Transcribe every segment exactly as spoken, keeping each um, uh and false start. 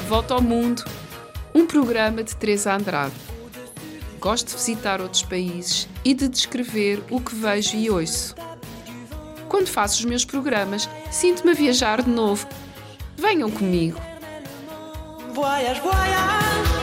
Volta ao Mundo, um programa de Teresa Andrade. Gosto de visitar outros países e de descrever o que vejo e ouço. Quando faço os meus programas, sinto-me a viajar de novo. Venham comigo. Voyage, voyage.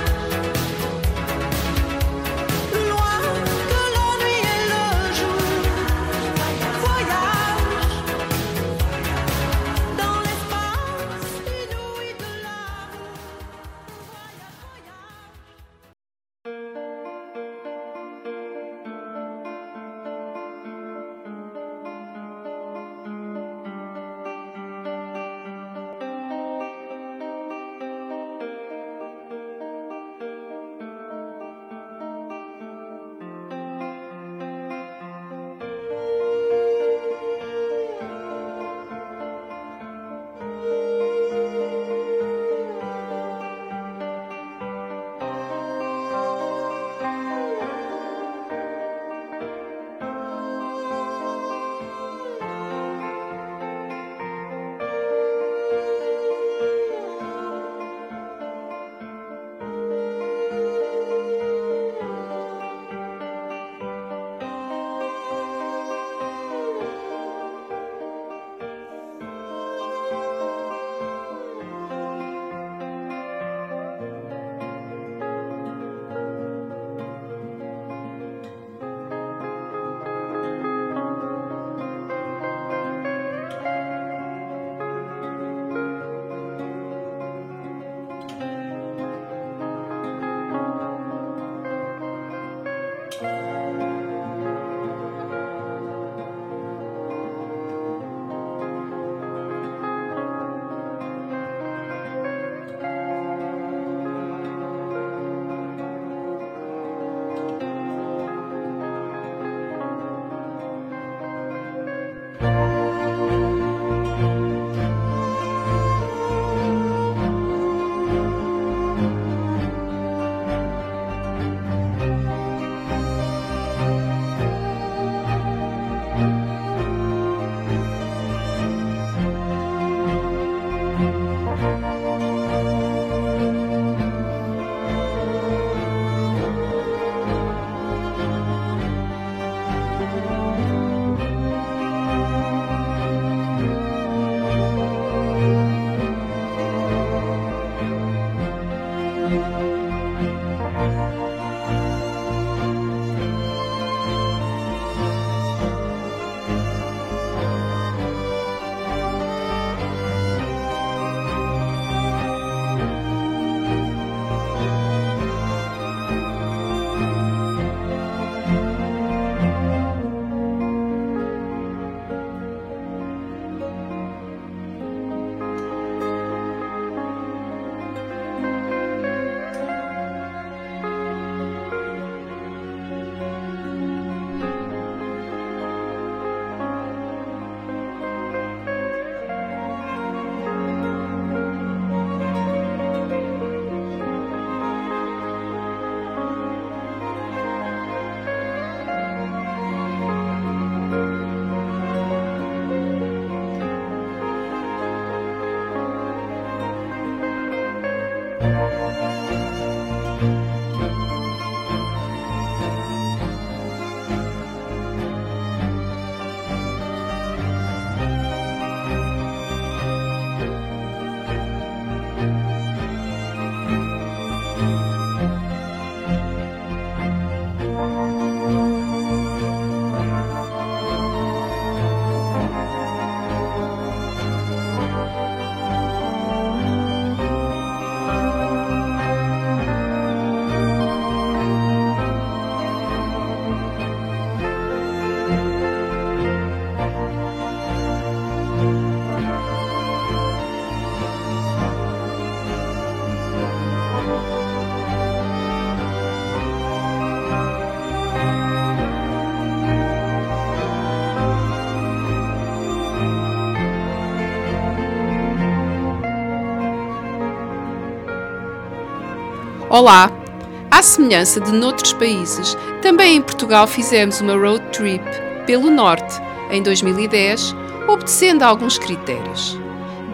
Olá! À semelhança de noutros países, também em Portugal fizemos uma road trip pelo Norte, em dois mil e dez, obedecendo a alguns critérios.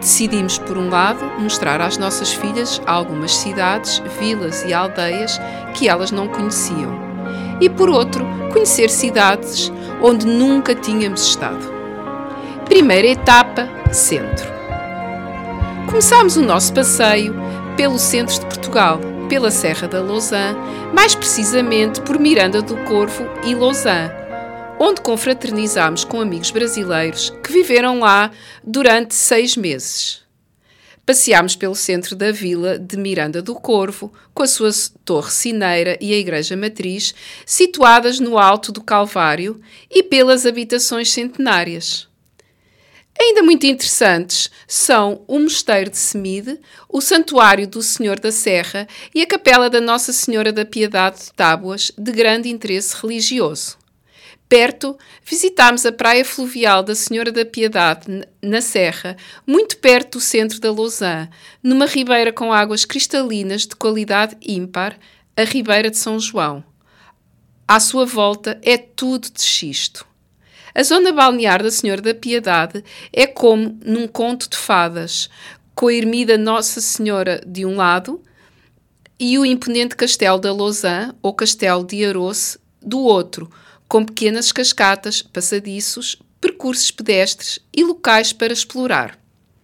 Decidimos, por um lado, mostrar às nossas filhas algumas cidades, vilas e aldeias que elas não conheciam. E, por outro, conhecer cidades onde nunca tínhamos estado. Primeira etapa, centro. Começámos o nosso passeio pelo centro de Portugal, pela Serra da Lousã, mais precisamente por Miranda do Corvo e Lousã, onde confraternizámos com amigos brasileiros que viveram lá durante seis meses. Passeámos pelo centro da vila de Miranda do Corvo, com a sua torre sineira e a igreja matriz, situadas no alto do Calvário, e pelas habitações centenárias. Ainda muito interessantes são o Mosteiro de Semide, o Santuário do Senhor da Serra e a Capela da Nossa Senhora da Piedade de Tábuas, de grande interesse religioso. Perto, visitámos a praia fluvial da Senhora da Piedade, na Serra, muito perto do centro da Lousã, numa ribeira com águas cristalinas de qualidade ímpar, a Ribeira de São João. À sua volta é tudo de xisto. A zona balnear da Senhora da Piedade é como num conto de fadas, com a ermida Nossa Senhora de um lado e o imponente Castelo da Lousã, ou Castelo de Aroce, do outro, com pequenas cascatas, passadiços, percursos pedestres e locais para explorar.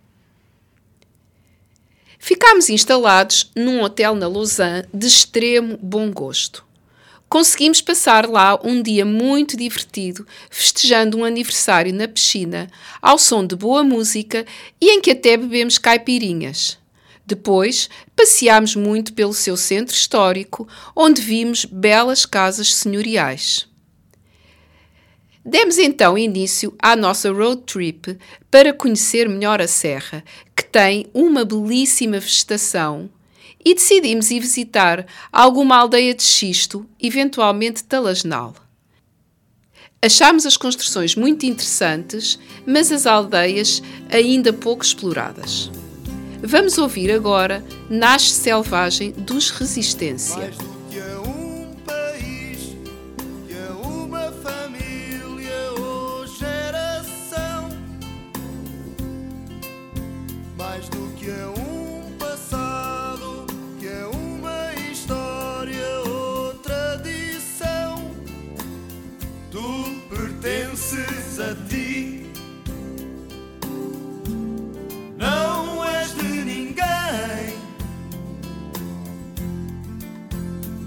Ficámos instalados num hotel na Lousã de extremo bom gosto. Conseguimos passar lá um dia muito divertido, festejando um aniversário na piscina, ao som de boa música e em que até bebemos caipirinhas. Depois, passeámos muito pelo seu centro histórico, onde vimos belas casas senhoriais. Demos então início à nossa road trip para conhecer melhor a serra, que tem uma belíssima vegetação, e decidimos ir visitar alguma aldeia de xisto, eventualmente talasnal. Achámos as construções muito interessantes, mas as aldeias ainda pouco exploradas. Vamos ouvir agora Nasce Selvagem dos Resistência. A ti, não és de ninguém.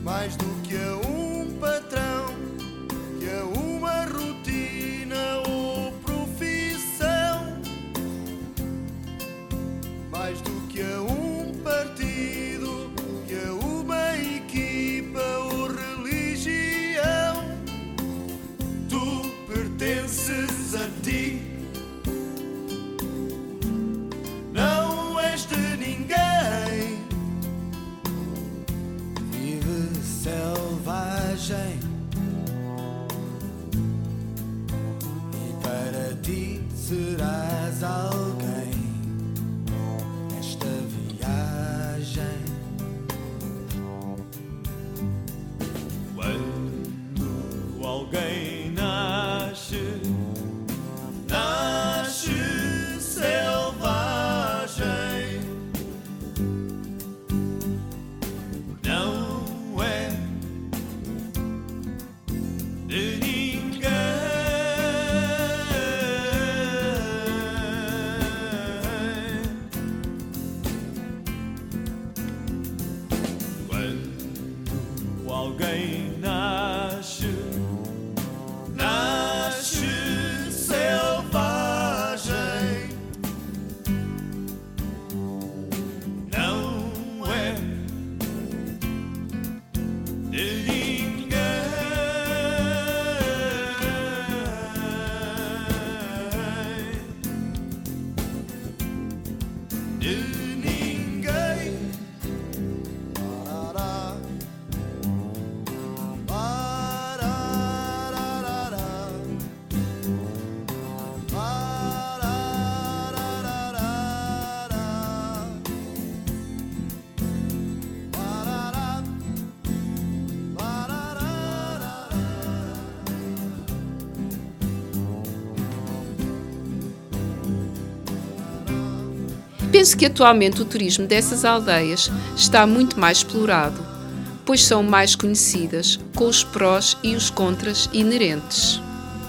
Penso que atualmente o turismo dessas aldeias está muito mais explorado, pois são mais conhecidas, com os prós e os contras inerentes.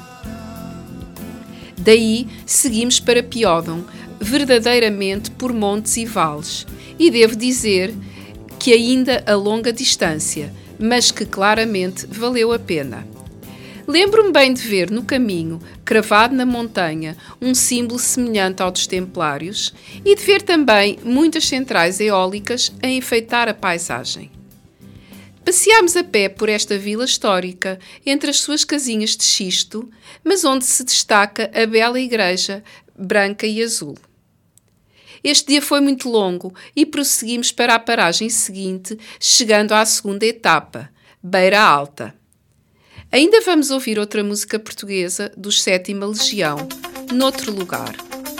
Daí seguimos para Piódon, verdadeiramente por montes e vales, e devo dizer que ainda a longa distância, mas que claramente valeu a pena. Lembro-me bem de ver no caminho, cravado na montanha, um símbolo semelhante ao dos Templários e de ver também muitas centrais eólicas a enfeitar a paisagem. Passeámos a pé por esta vila histórica, entre as suas casinhas de xisto, mas onde se destaca a bela igreja branca e azul. Este dia foi muito longo e prosseguimos para a paragem seguinte, chegando à segunda etapa, Beira Alta. Ainda vamos ouvir outra música portuguesa dos Sétima Legião, noutro lugar.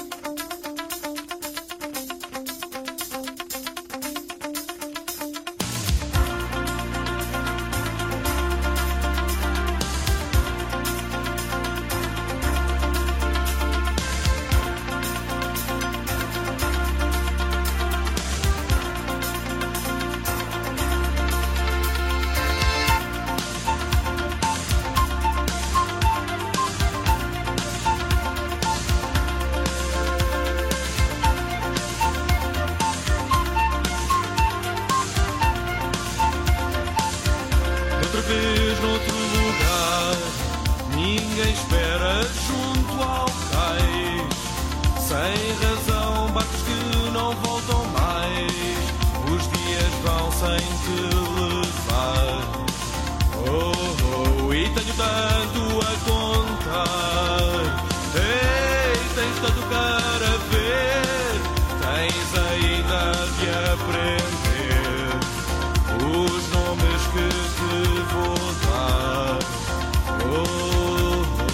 Outra vez noutro lugar, ninguém espera junto ao cais. Sem razão, barcos que não voltam mais. Os dias vão sem te levar. Oh, oh, e tenho tanto a contar. Ei, tens tanto para ver. Tens ainda de aprender os nomes que te vou dar. Oh, oh,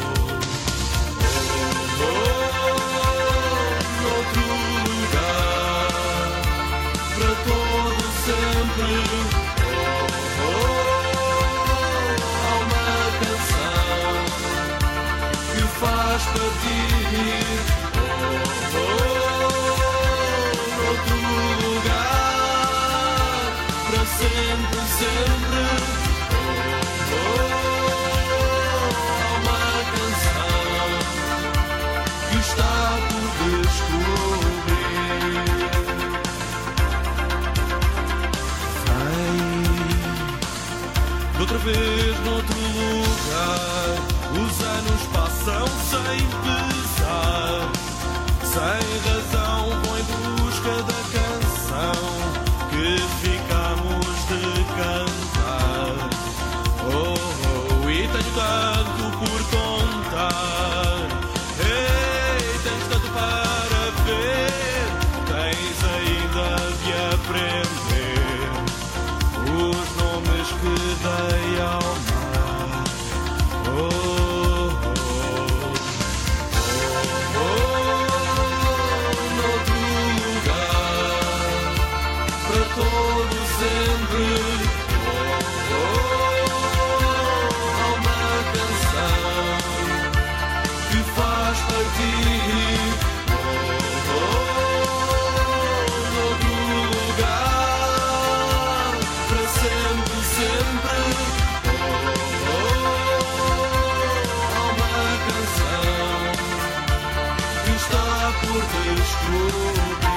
oh, oh, noutro lugar, para todo sempre. Oh, oh, há uma canção que faz partir. Oh, oh, noutro lugar, para sempre, sempre. Oh, oh, há uma canção que está por descobrir. Vem, outra vez noutro lugar, os anos passam sem pesar, sem razão vão em busca da canção que ficamos de cantar. Oh, oh, e tenho tanto por contar. Ei, tens tanto para ver. Tens ainda de aprender os nomes que dei ao mar. Oh, oh, oh, oh, noutro lugar, para todo sempre. Oh, oh, há uma canção que faz partir. Oh, oh, noutro lugar, para sempre, sempre. Oh, oh, há uma canção que está por descobrir.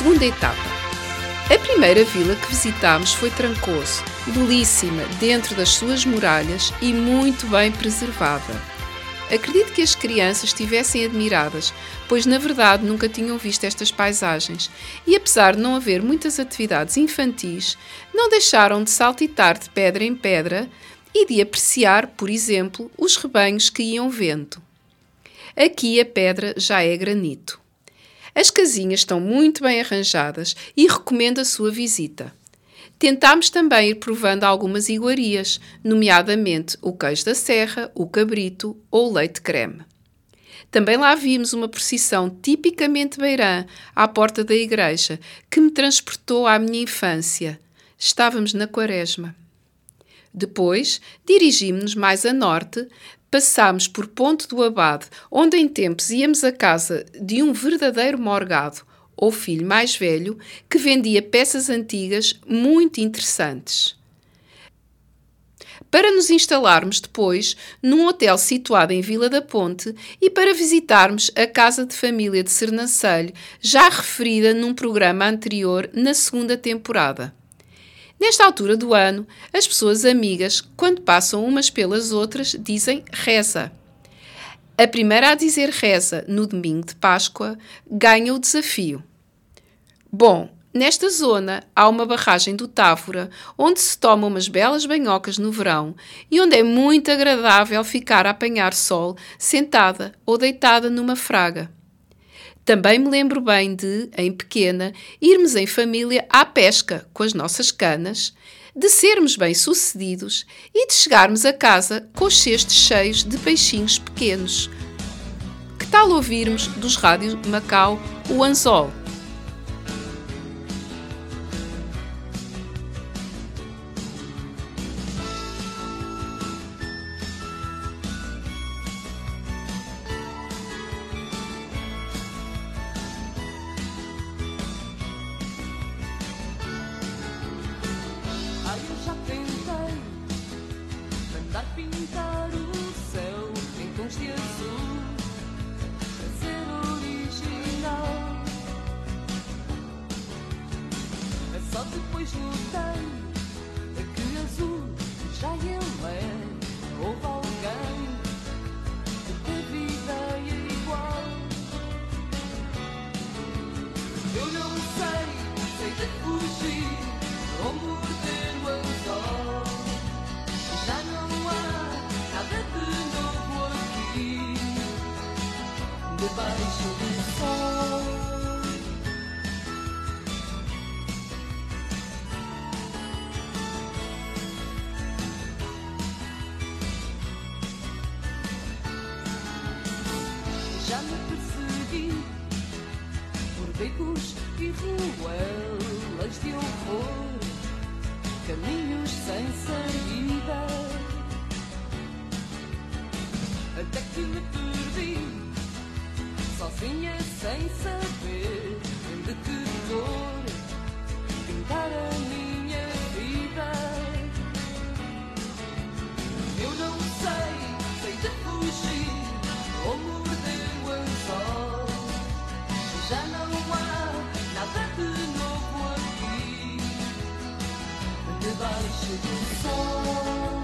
Segunda etapa. A primeira vila que visitámos foi Trancoso, belíssima dentro das suas muralhas e muito bem preservada. Acredito que as crianças estivessem admiradas, pois na verdade nunca tinham visto estas paisagens e apesar de não haver muitas atividades infantis, não deixaram de saltitar de pedra em pedra e de apreciar, por exemplo, os rebanhos que iam vendo. Aqui a pedra já é granito. As casinhas estão muito bem arranjadas e recomendo a sua visita. Tentámos também ir provando algumas iguarias, nomeadamente o queijo da serra, o cabrito ou o leite creme. Também lá vimos uma procissão tipicamente beirã à porta da igreja, que me transportou à minha infância. Estávamos na Quaresma. Depois, dirigimos-nos mais a norte, passámos por Ponte do Abade, onde em tempos íamos à casa de um verdadeiro morgado, ou filho mais velho, que vendia peças antigas muito interessantes. Para nos instalarmos depois num hotel situado em Vila da Ponte e para visitarmos a casa de família de Sernancelho, já referida num programa anterior na segunda temporada. Nesta altura do ano, as pessoas amigas, quando passam umas pelas outras, dizem reza. A primeira a dizer reza no domingo de Páscoa ganha o desafio. Bom, nesta zona há uma barragem do Távora, onde se tomam umas belas banhocas no verão e onde é muito agradável ficar a apanhar sol sentada ou deitada numa fraga. Também me lembro bem de, em pequena, irmos em família à pesca com as nossas canas, de sermos bem-sucedidos e de chegarmos a casa com os cestos cheios de peixinhos pequenos. Que tal ouvirmos dos rádios Macau o anzol? Pintar o céu em tons de azul, a ser original. É só depois notei que azul já ele é. Houve alguém que teve ideia igual. Eu não sei, sei de fugir ou morder o anzol. Já não há nada de novo aqui, debaixo do sol. Já me persegui por becos e ruelas de horror, caminhos sem saída, até que me perdi, sozinha sem saber de que cor pintar a minha vida. Eu não sei, sei de fugir ou morder o anzol. Já não há nada de novo aqui, debaixo do sol.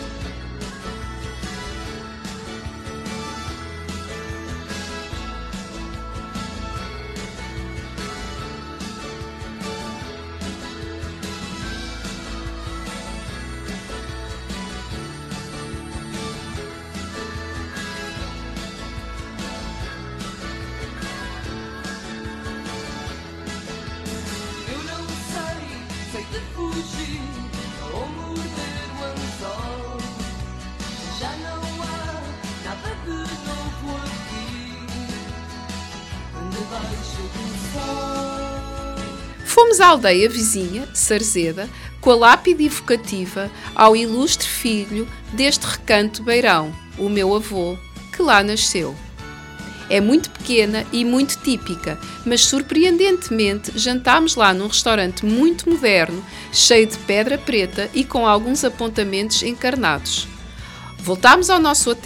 Eu não sei, sei de fugir ou morder o anzol. Já não há nada de novo aqui, debaixo do sol. Fomos à aldeia vizinha, Sarzeda, com a lápide evocativa ao ilustre filho deste recanto beirão, o meu avô, que lá nasceu. É muito pequena e muito típica, mas surpreendentemente jantámos lá num restaurante muito moderno, cheio de pedra preta e com alguns apontamentos encarnados. Voltámos ao nosso hotel, que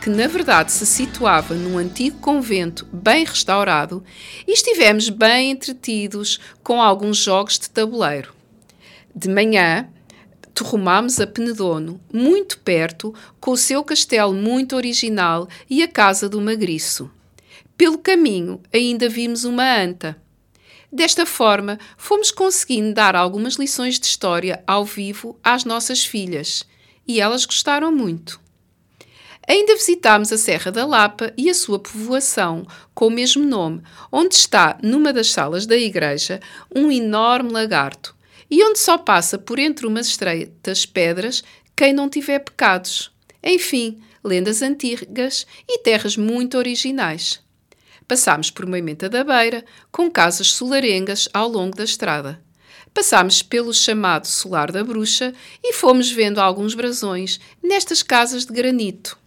que na verdade se situava num antigo convento bem restaurado, e estivemos bem entretidos com alguns jogos de tabuleiro. De manhã, rumámos a Penedono, muito perto, com o seu castelo muito original e a casa do Magriço. Pelo caminho, ainda vimos uma anta. Desta forma, fomos conseguindo dar algumas lições de história ao vivo às nossas filhas, e elas gostaram muito. Ainda visitámos a Serra da Lapa e a sua povoação, com o mesmo nome, onde está, numa das salas da igreja, um enorme lagarto, e onde só passa por entre umas estreitas pedras quem não tiver pecados. Enfim, lendas antigas e terras muito originais. Passámos por Moimenta da Beira, com casas solarengas ao longo da estrada. Passámos pelo chamado Solar da Bruxa e fomos vendo alguns brasões nestas casas de granito.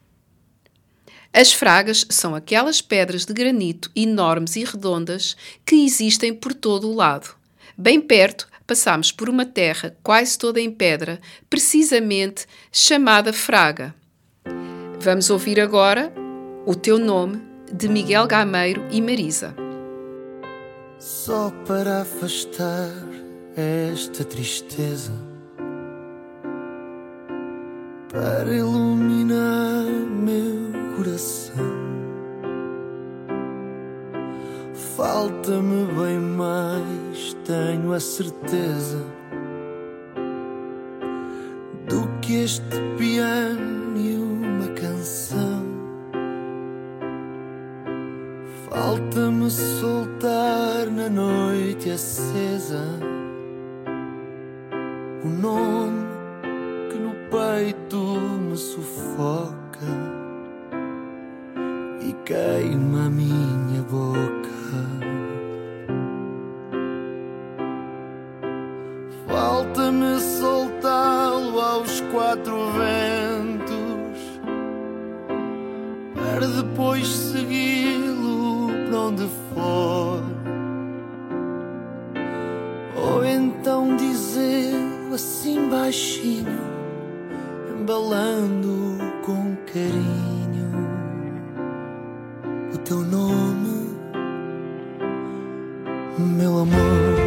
As fragas são aquelas pedras de granito enormes e redondas que existem por todo o lado. Bem perto, passámos por uma terra quase toda em pedra, precisamente chamada Fraga. Vamos ouvir agora O Teu Nome, de Miguel Gameiro e Marisa. Só para afastar esta tristeza, para iluminar meu coração, falta-me bem mais, tenho a certeza, do que este piano e uma canção. Falta-me soltar na noite acesa o nome que no peito me sufoca e queima a minha boca. Falta-me soltá-lo aos quatro ventos para depois segui-lo para onde for, ou então dizer-lo assim baixinho, embalando com carinho o teu nome, meu amor.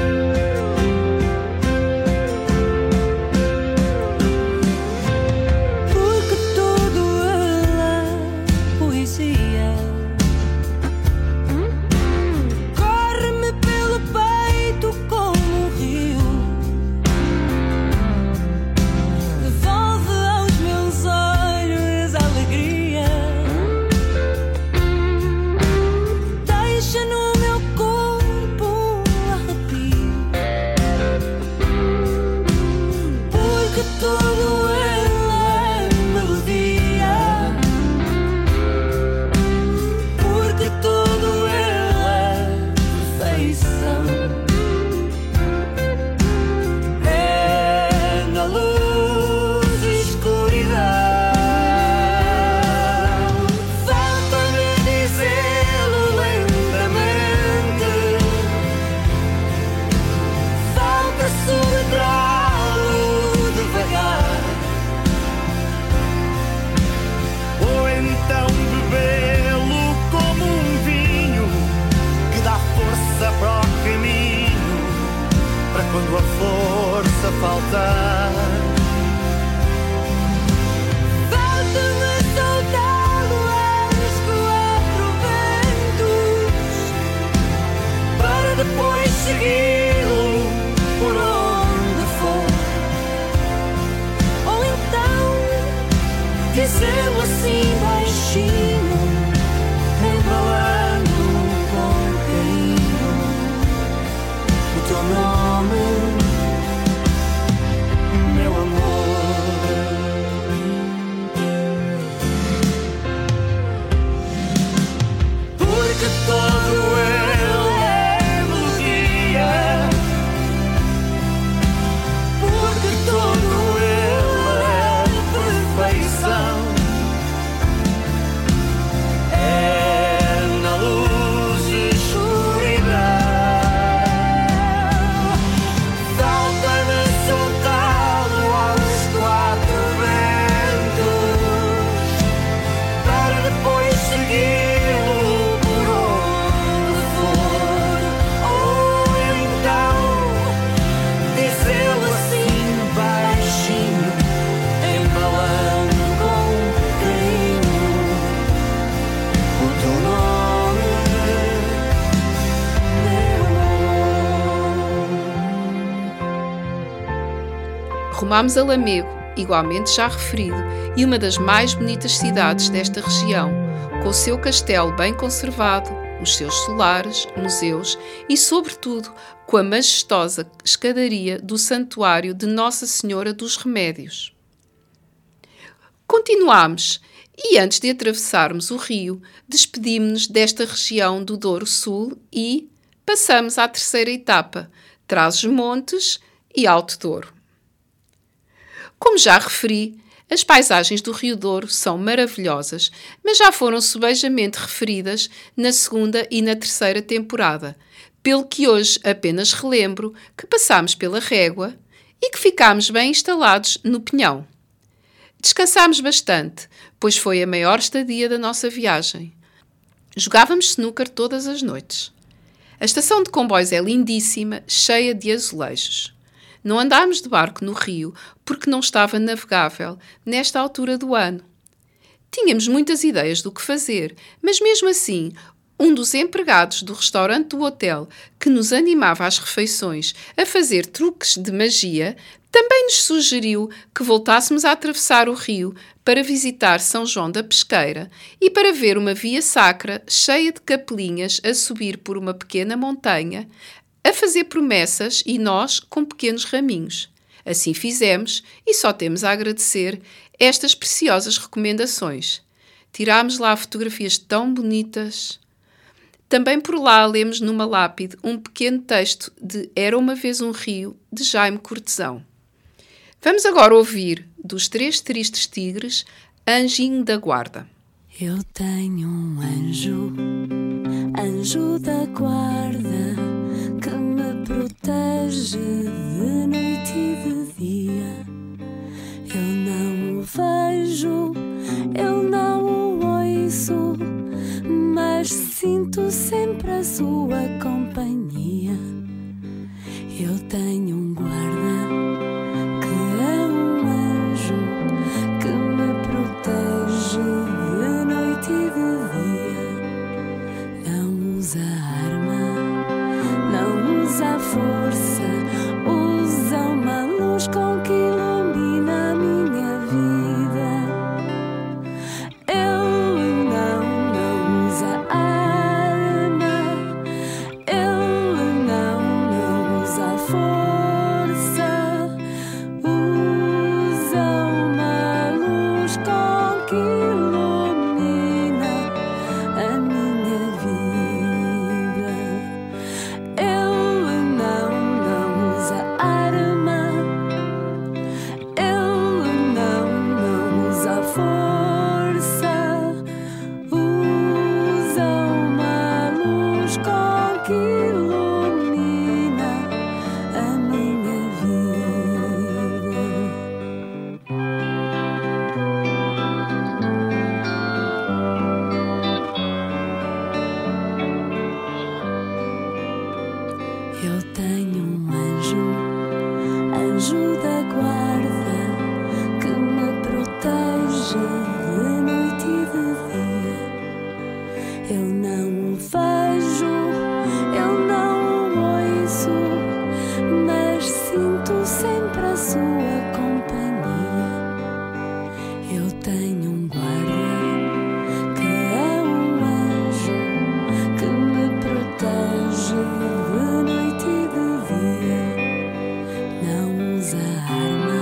Quando a força faltar, falta-me soltá-lo aos quatro ventos para depois segui-lo por onde for, ou então dizê-lo assim baixinho, embalando com carinho o teu nome, meu amor. Porque todo ele é melodia, porque todo ele é perfeição. Rumámos a Lamego, igualmente já referido, e uma das mais bonitas cidades desta região, com o seu castelo bem conservado, os seus solares, museus e, sobretudo, com a majestosa escadaria do Santuário de Nossa Senhora dos Remédios. Continuámos e, antes de atravessarmos o rio, despedimos-nos desta região do Douro Sul e passamos à terceira etapa, Trás-os-Montes e Alto Douro. Como já referi, as paisagens do Rio Douro são maravilhosas, mas já foram subejamente referidas na segunda e na terceira temporada, pelo que hoje apenas relembro que passámos pela Régua e que ficámos bem instalados no Pinhão. Descansámos bastante, pois foi a maior estadia da nossa viagem. Jogávamos snooker todas as noites. A estação de comboios é lindíssima, cheia de azulejos. Não andámos de barco no rio porque não estava navegável nesta altura do ano. Tínhamos muitas ideias do que fazer, mas mesmo assim, um dos empregados do restaurante do hotel que nos animava às refeições a fazer truques de magia também nos sugeriu que voltássemos a atravessar o rio para visitar São João da Pesqueira e para ver uma via sacra cheia de capelinhas a subir por uma pequena montanha, a fazer promessas e nós com pequenos raminhos. Assim fizemos e só temos a agradecer estas preciosas recomendações. Tirámos lá fotografias tão bonitas. Também por lá lemos numa lápide um pequeno texto de Era uma vez um rio, de Jaime Cortesão. Vamos agora ouvir dos Três Tristes Tigres, Anjinho da Guarda. Eu tenho um anjo, anjo da guarda, que me protege de noite e de dia. Eu não o vejo, eu não o ouço, mas sinto sempre a sua companhia. Eu tenho um guarda que é um anjo, que me protege de noite e de dia. Não usa arma, não usa força, usa uma luz com que ilumina a minha vida. Ele não, não usa arma, ele não, não usa força, usa uma luz com que ilumina a minha vida. Ele não, não usa arma, ele não, não usa força, usa uma luz com que ilumina a minha vida. Eu tenho um anjo, anjo da guarda, que me protege de noite e de dia. Eu não o vejo, eu não o ouço, mas sinto sempre a sua companhia. Eu tenho um guarda que é um anjo, que me protege de noite e de dia. Não usa arma,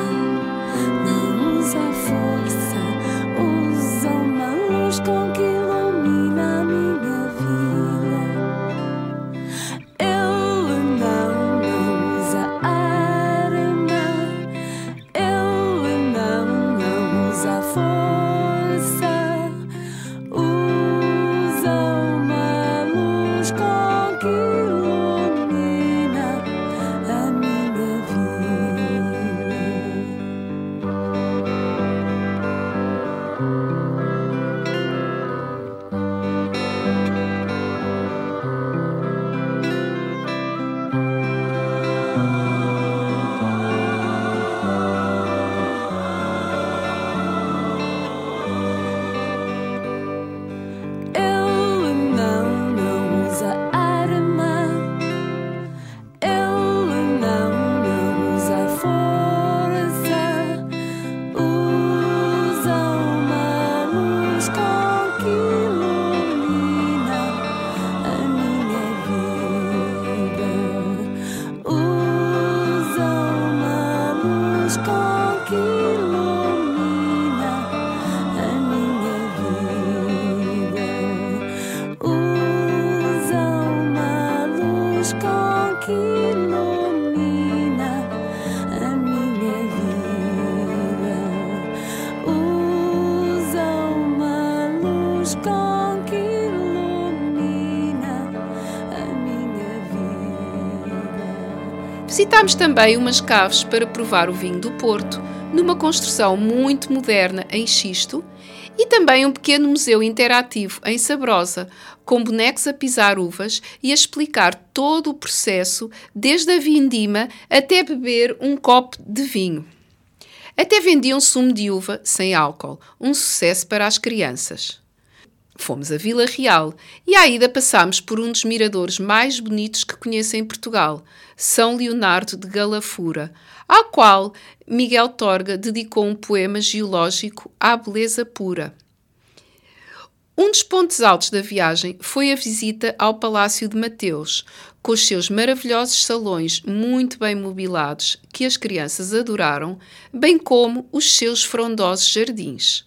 Visitámos também umas caves para provar o vinho do Porto, numa construção muito moderna em xisto, e também um pequeno museu interativo em Sabrosa, com bonecos a pisar uvas e a explicar todo o processo, desde a vindima até beber um copo de vinho. Até vendiam sumo de uva sem álcool, um sucesso para as crianças. Fomos a Vila Real e à ida passámos por um dos miradores mais bonitos que conheço em Portugal, São Leonardo de Galafura, ao qual Miguel Torga dedicou um poema geológico à beleza pura. Um dos pontos altos da viagem foi a visita ao Palácio de Mateus, com os seus maravilhosos salões muito bem mobilados, que as crianças adoraram, bem como os seus frondosos jardins.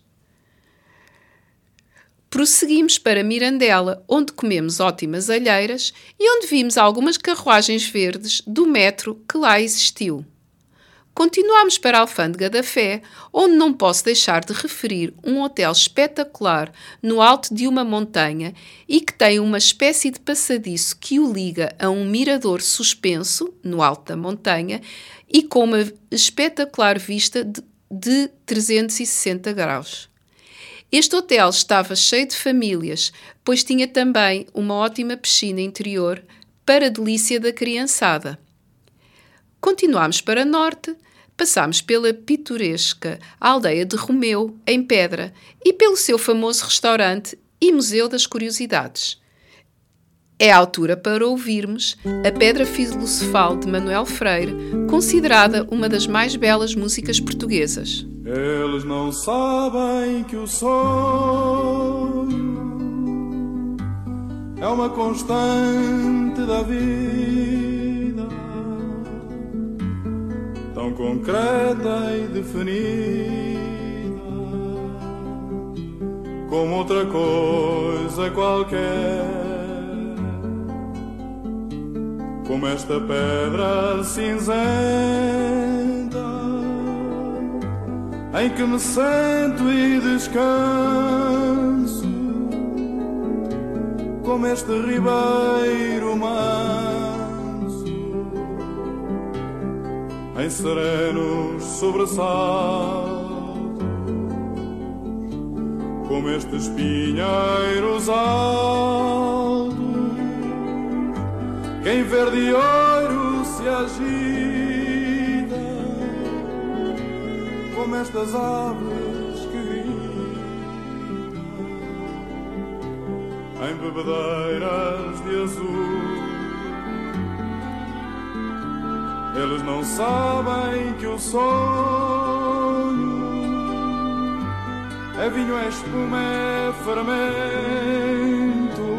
Prosseguimos para Mirandela, onde comemos ótimas alheiras e onde vimos algumas carruagens verdes do metro que lá existiu. Continuámos para a Alfândega da Fé, onde não posso deixar de referir um hotel espetacular no alto de uma montanha e que tem uma espécie de passadiço que o liga a um mirador suspenso no alto da montanha e com uma espetacular vista de, de trezentos e sessenta graus. Este hotel estava cheio de famílias, pois tinha também uma ótima piscina interior para a delícia da criançada. Continuámos para norte, passámos pela pitoresca aldeia de Romeu, em Pedra, e pelo seu famoso restaurante e Museu das Curiosidades. É a altura para ouvirmos a Pedra Filosofal de Manuel Freire, considerada uma das mais belas músicas portuguesas. Eles não sabem que o sonho é uma constante da vida, tão concreta e definida como outra coisa qualquer, como esta pedra cinzenta em que me sento e descanso, como este ribeiro manso em serenos sobressaltos, como estes pinheiros altos que em verde e ouro se agita, como estas aves que gritam em bebedeiras de azul. Eles não sabem que o sonho é vinho, é espuma, é fermento,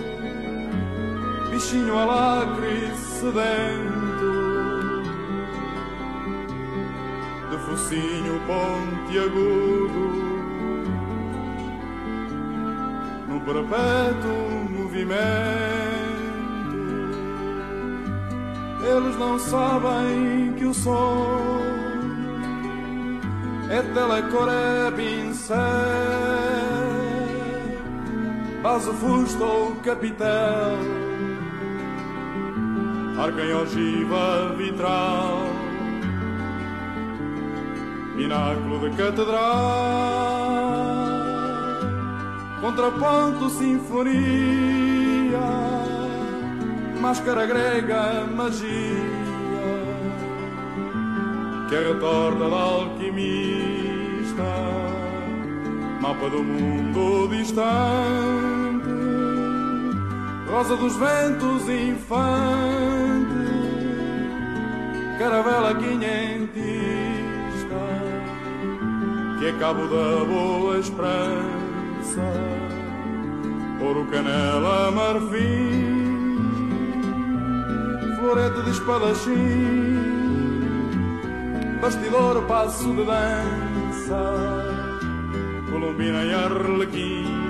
bichinho alacre sedento, de focinho pontiagudo, no perpétuo movimento. Eles não sabem que o som é telecor, é pincel, base, fusto ou capitel, arco em ogiva vitral, pináculo de catedral, contraponto, sinfonia, máscara grega, magia, que é retorta da alquimista, mapa do mundo distante, rosa dos ventos infante, caravela quinhentista, que é cabo da boa esperança, ouro, canela, marfim, florete de espadachim, bastidor, passo de dança, colombina e arlequim,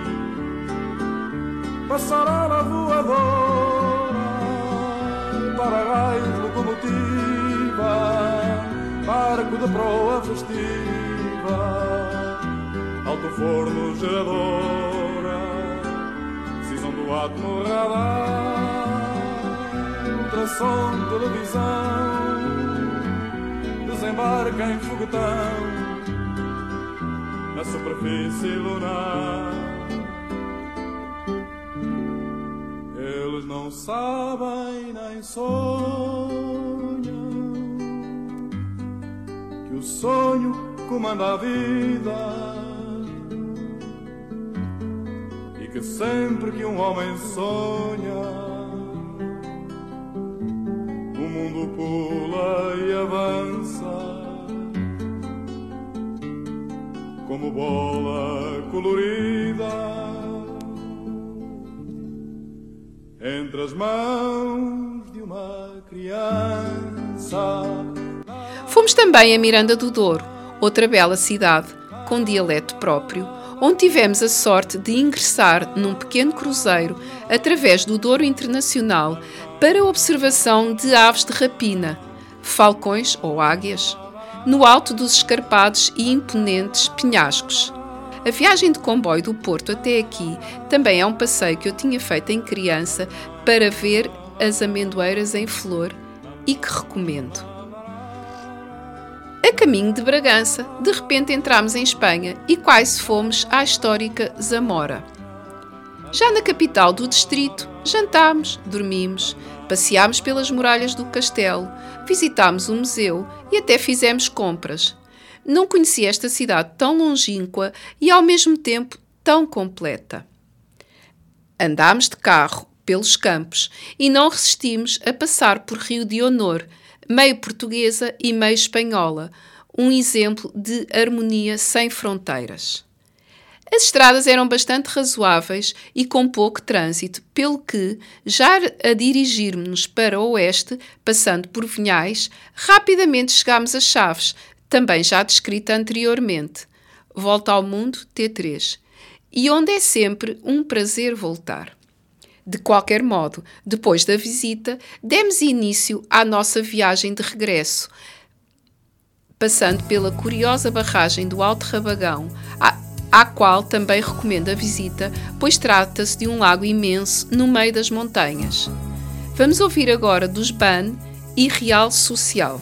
passarola voadora, para-raio, locomotiva, barco de proa festiva, alto forno, geradora, cisão do átomo radar, som de televisão, desembarca em foguetão na superfície lunar. Eles não sabem nem sonham que o sonho comanda a vida e que sempre que um homem sonha o mundo pula e avança como bola colorida entre as mãos de uma criança. Fomos também a Miranda do Douro, outra bela cidade, com dialeto próprio, onde tivemos a sorte de ingressar num pequeno cruzeiro através do Douro Internacional para a observação de aves de rapina, falcões ou águias, no alto dos escarpados e imponentes penhascos. A viagem de comboio do Porto até aqui também é um passeio que eu tinha feito em criança para ver as amendoeiras em flor e que recomendo. A caminho de Bragança, de repente entramos em Espanha e quase fomos à histórica Zamora. Já na capital do distrito, jantámos, dormimos, passeámos pelas muralhas do castelo, visitámos o museu e até fizemos compras. Não conhecia esta cidade tão longínqua e ao mesmo tempo tão completa. Andámos de carro pelos campos e não resistimos a passar por Rio de Honor, meio portuguesa e meio espanhola, um exemplo de harmonia sem fronteiras. As estradas eram bastante razoáveis e com pouco trânsito, pelo que, já a dirigirmos-nos para o oeste, passando por Vinhais, rapidamente chegámos a Chaves, também já descrita anteriormente, Volta ao Mundo T três, e onde é sempre um prazer voltar. De qualquer modo, depois da visita, demos início à nossa viagem de regresso, passando pela curiosa barragem do Alto Rabagão, à, à qual também recomendo a visita, pois trata-se de um lago imenso no meio das montanhas. Vamos ouvir agora dos B A N e Real Social.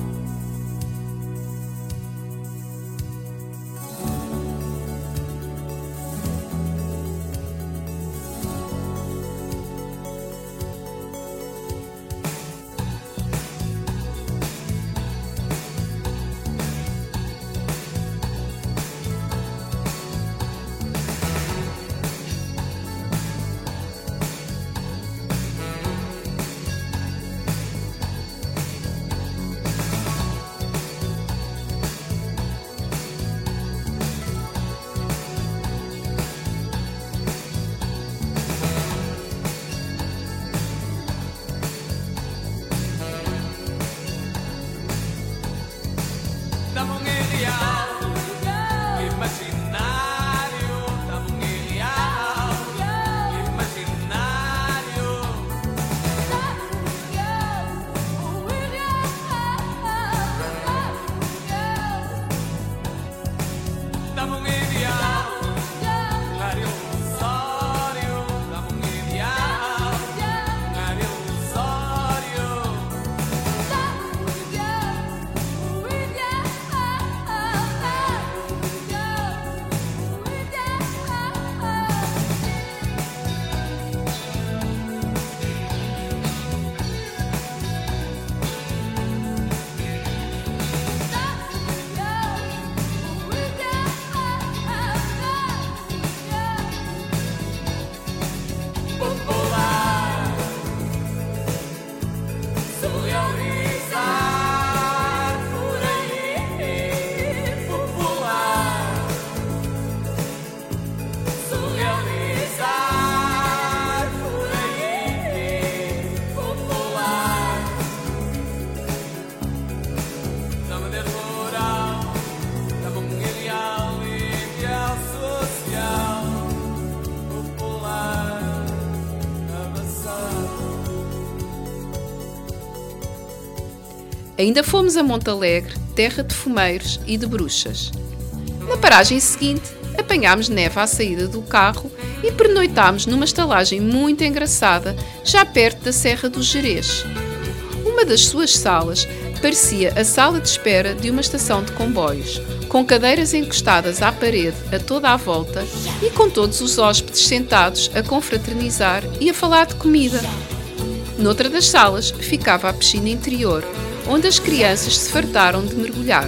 Ainda fomos a Montalegre, terra de fumeiros e de bruxas. Na paragem seguinte, apanhámos neve à saída do carro e pernoitámos numa estalagem muito engraçada, já perto da Serra do Gerês. Uma das suas salas parecia a sala de espera de uma estação de comboios, com cadeiras encostadas à parede a toda a volta e com todos os hóspedes sentados a confraternizar e a falar de comida. Noutra das salas ficava a piscina interior, onde as crianças se fartaram de mergulhar.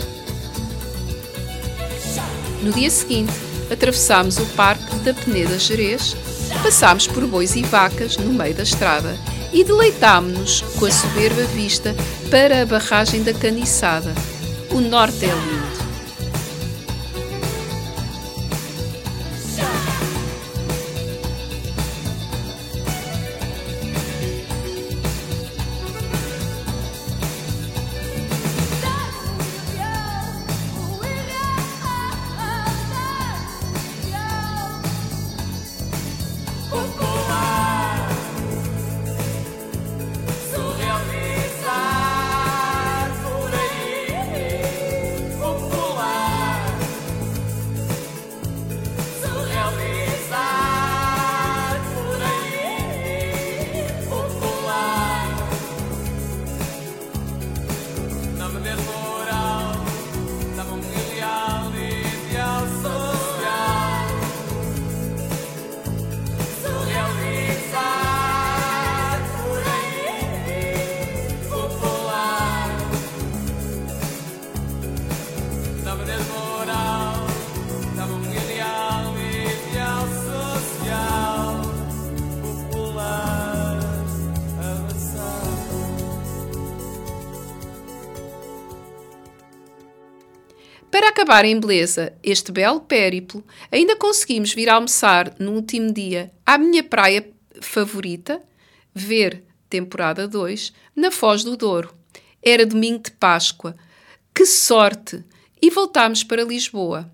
No dia seguinte, atravessámos o Parque da Peneda Gerês, passámos por bois e vacas no meio da estrada e deleitámo-nos com a soberba vista para a barragem da Caniçada. O norte é lindo. Para acabar em beleza este belo périplo, ainda conseguimos vir almoçar no último dia à minha praia favorita, ver temporada dois, na Foz do Douro. Era domingo de Páscoa. Que sorte! E voltámos para Lisboa.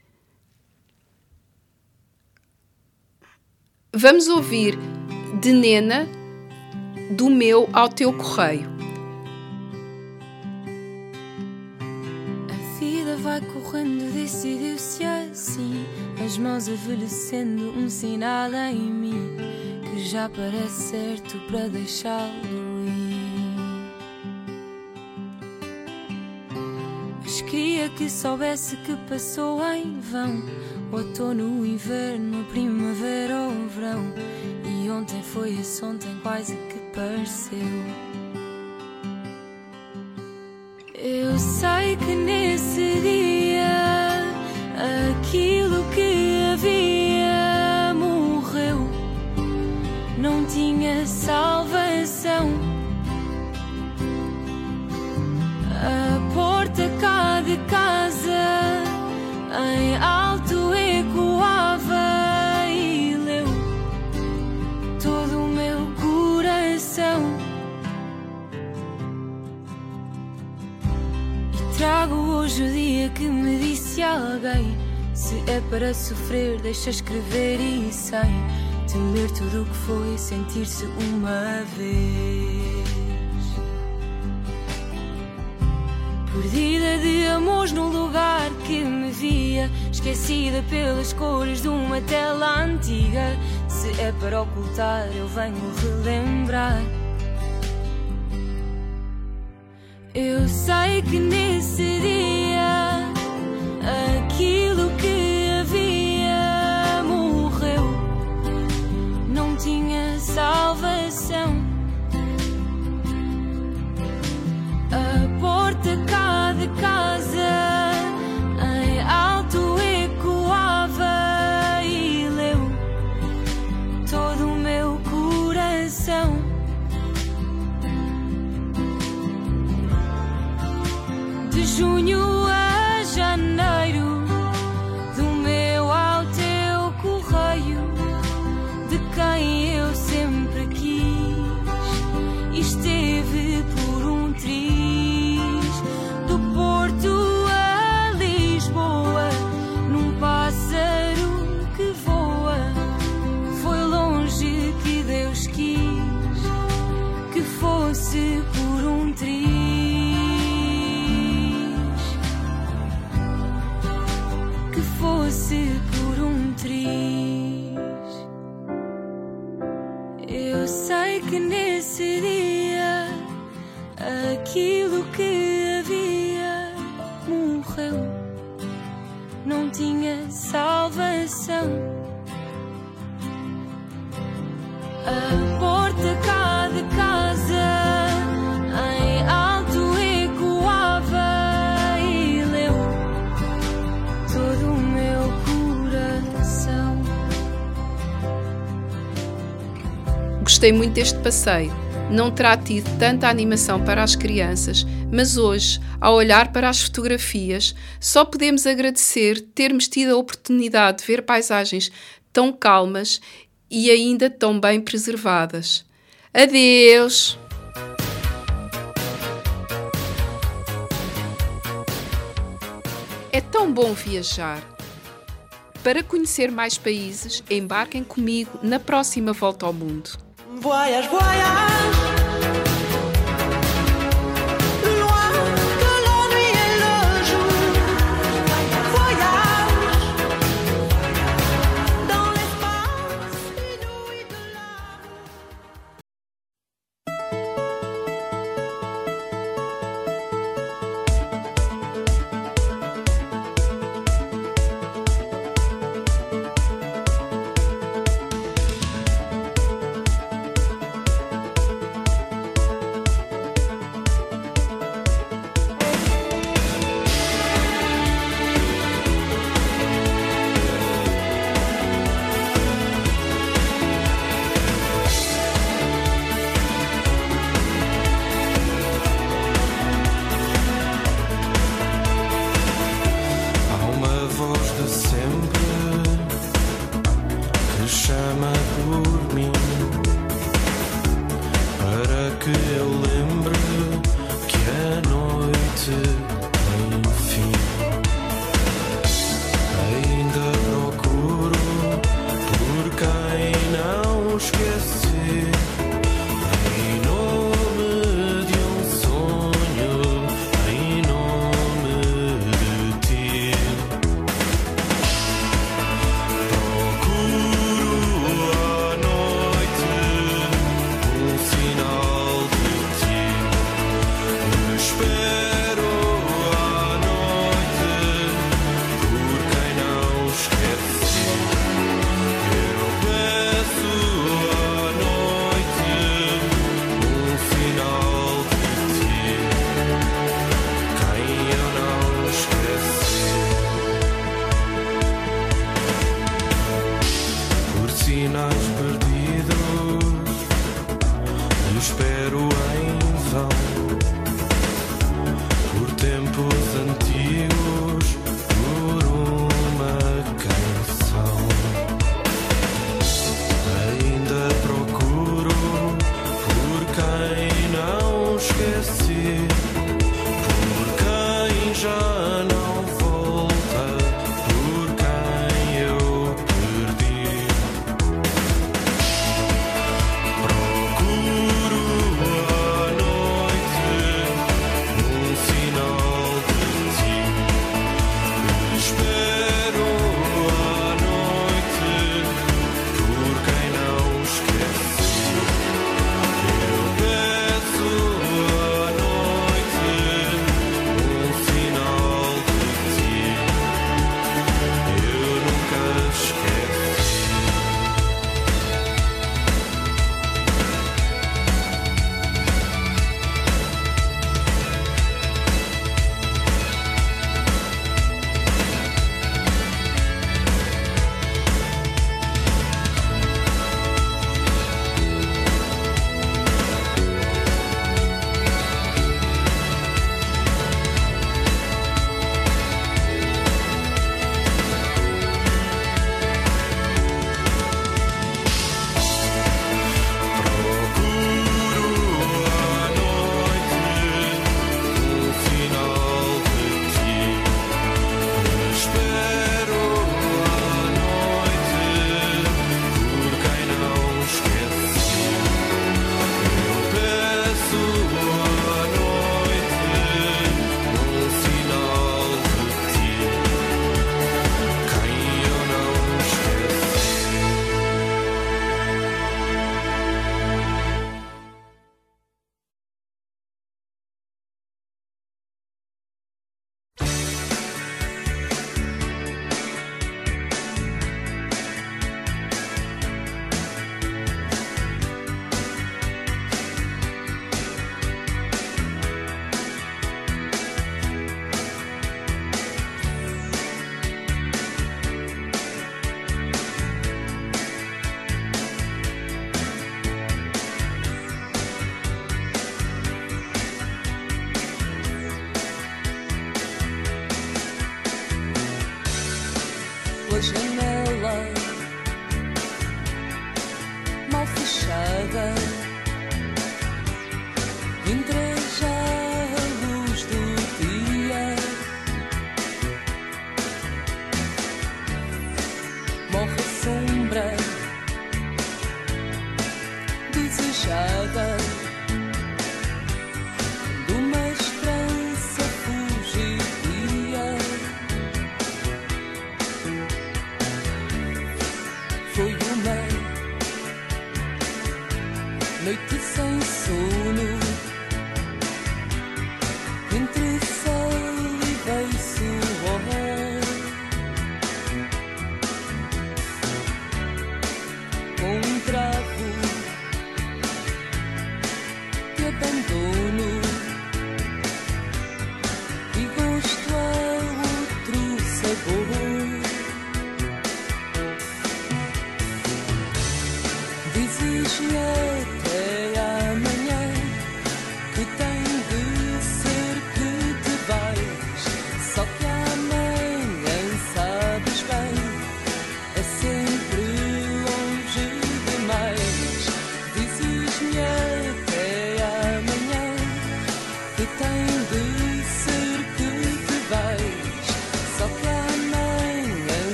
Vamos ouvir de Nena, do meu ao teu correio. Vai correndo, decidiu-se assim, as mãos envelhecendo, um sinal em mim que já parece certo para deixá-lo ir. Mas queria que soubesse que passou em vão o outono, o inverno, a primavera ou o verão, e ontem foi esse ontem quase que pareceu. Eu sei que nesse dia aquilo que havia morreu, não tinha salvação. A porta cá de casa em alto ecoava e leu todo o meu coração. Trago hoje o dia que me disse alguém: se é para sofrer, deixa escrever e sem temer tudo o que foi, sentir-se uma vez. Perdida de amores num lugar que me via, esquecida pelas cores de uma tela antiga. Se é para ocultar, eu venho relembrar. Eu sei que nesse dia aquilo que havia morreu, não tinha salvação. A porta cá de casa em alto ecoava e leu todo o meu coração. De junho a janeiro, do meu ao teu correio, de quem eu sempre quis, esteve por um triz, do Porto a Lisboa, num pássaro que voa. Foi longe que Deus quis que fosse por um triz. Fosse por um triz. Eu sei que nesse dia Aquilo que havia morreu, não tinha salvação. A porta cá de casa em alto ecoava e leu todo o meu coração. Gostei muito deste passeio. Não terá tido tanta animação para as crianças, mas hoje, ao olhar para as fotografias, só podemos agradecer termos tido a oportunidade de ver paisagens tão calmas e ainda tão bem preservadas. Adeus! É tão bom viajar. Para conhecer mais países, embarquem comigo na próxima volta ao mundo. Voyage, voyage.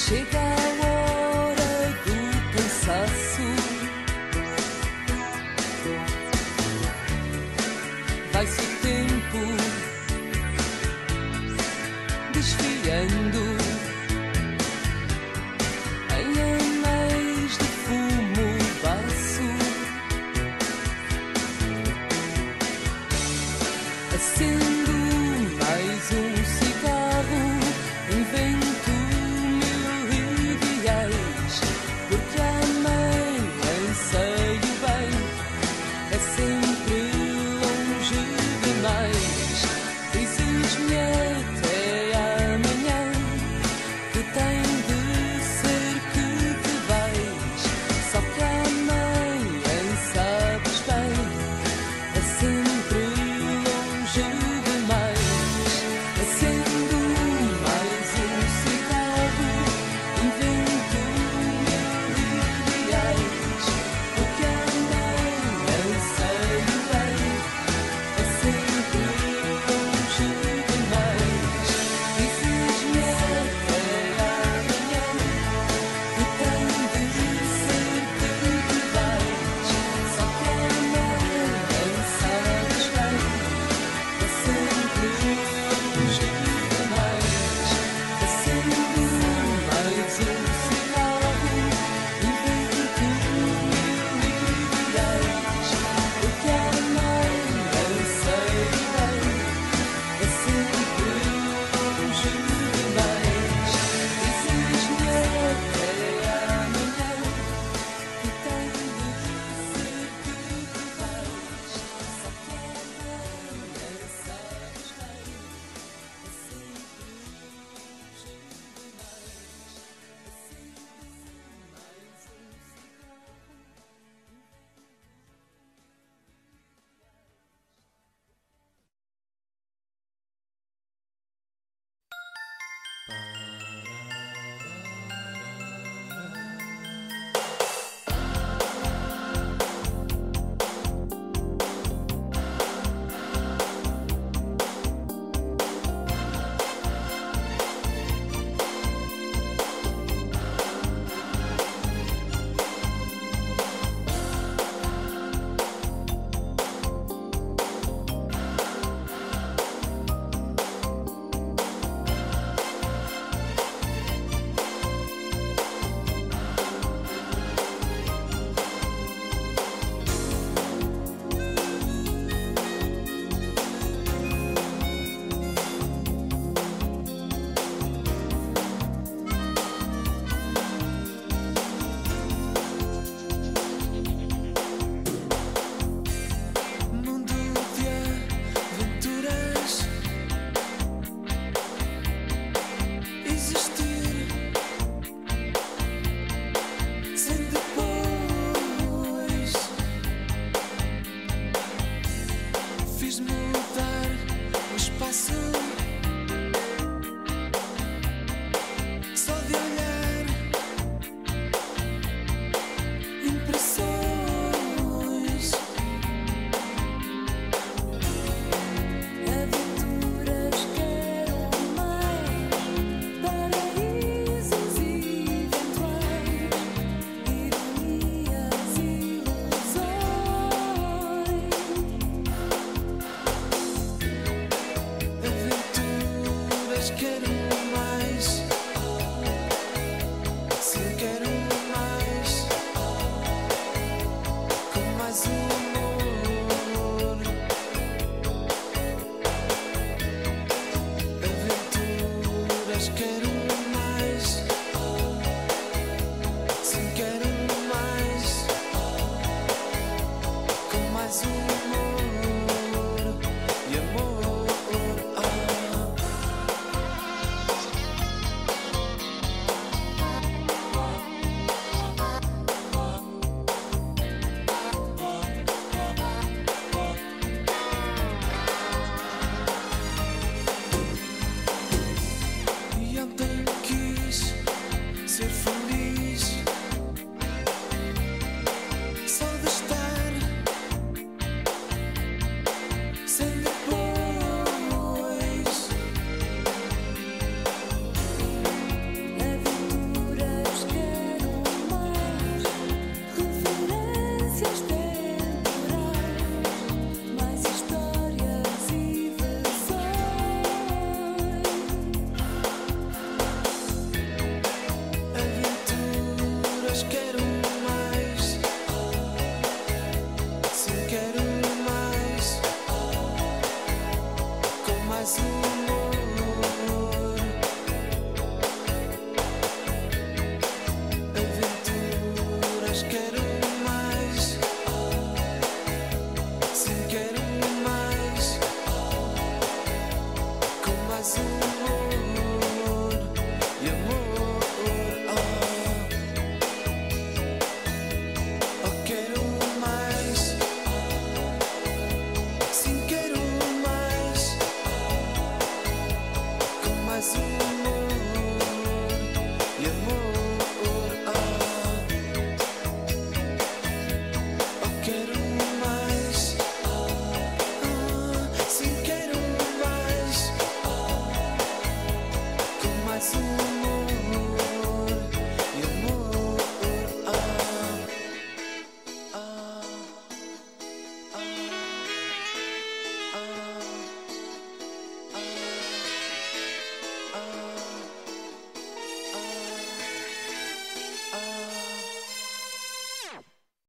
Chega